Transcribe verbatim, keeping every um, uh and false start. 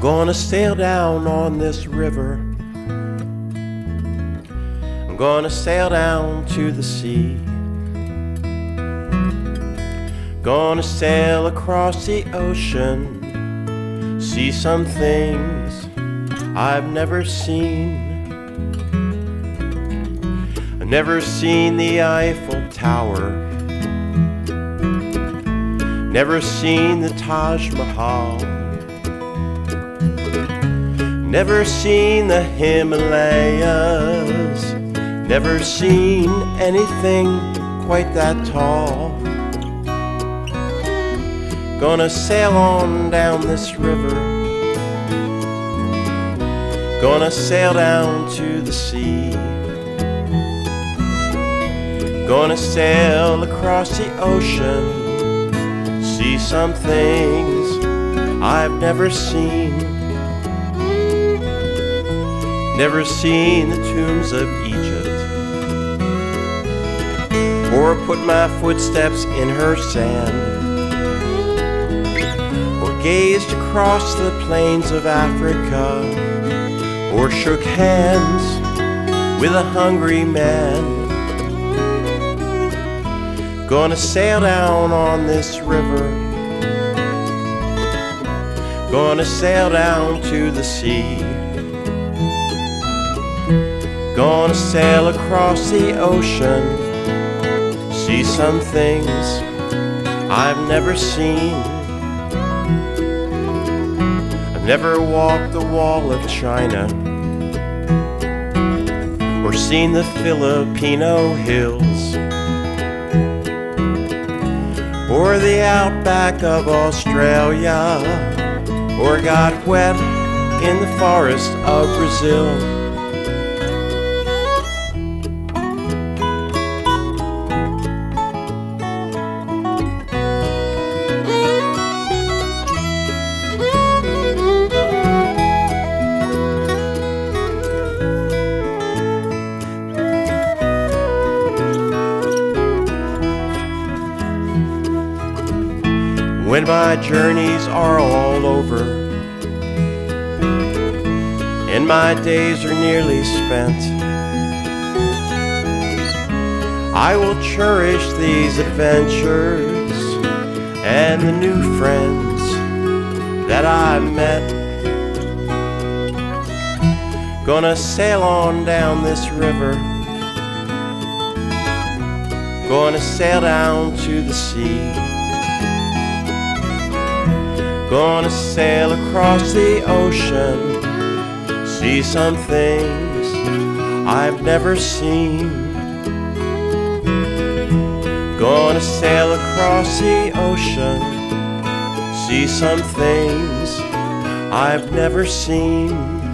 gonna sail down on this river. I'm gonna sail down to the sea. Gonna sail across the ocean, see some things I've never seen. I've never seen the Eiffel Tower, never seen the Taj Mahal, never seen the Himalayas, never seen anything quite that tall. Gonna sail on down this river, gonna sail down to the sea. Gonna sail across the ocean, see some things I've never seen. Never seen the tombs of Egypt, or put my footsteps in her sand, or gazed across the plains of Africa, or shook hands with a hungry man. Gonna sail down on this river, gonna sail down to the sea. Gonna sail across the ocean, see some things I've never seen. I've never walked the wall of China, or seen the Filipino hills, or the outback of Australia, or got wet in the forest of Brazil. When my journeys are all over and my days are nearly spent, I will cherish these adventures and the new friends that I met. Gonna sail on down this river, gonna sail down to the sea. Gonna sail across the ocean, see some things I've never seen. Gonna sail across the ocean, see some things I've never seen.